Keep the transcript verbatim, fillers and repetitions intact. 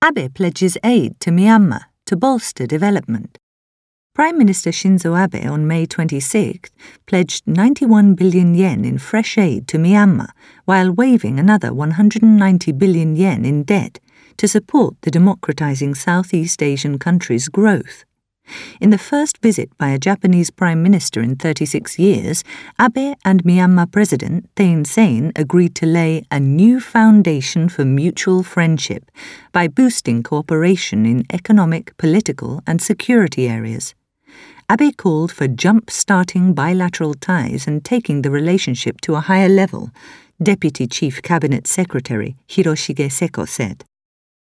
Abe pledges aid to Myanmar to bolster development. Prime Minister Shinzo Abe on May twenty-sixth pledged ninety-one billion yen in fresh aid to Myanmar while waiving another one hundred ninety billion yen in debt to support the democratizing Southeast Asian country's growth. In the first visit by a Japanese prime minister in thirty-six years, Abe and Myanmar President Thein Sein agreed to lay a new foundation for mutual friendship by boosting cooperation in economic, political and security areas. Abe called for jump-starting bilateral ties and taking the relationship to a higher level, Deputy Chief Cabinet Secretary Hiroshige Seko said.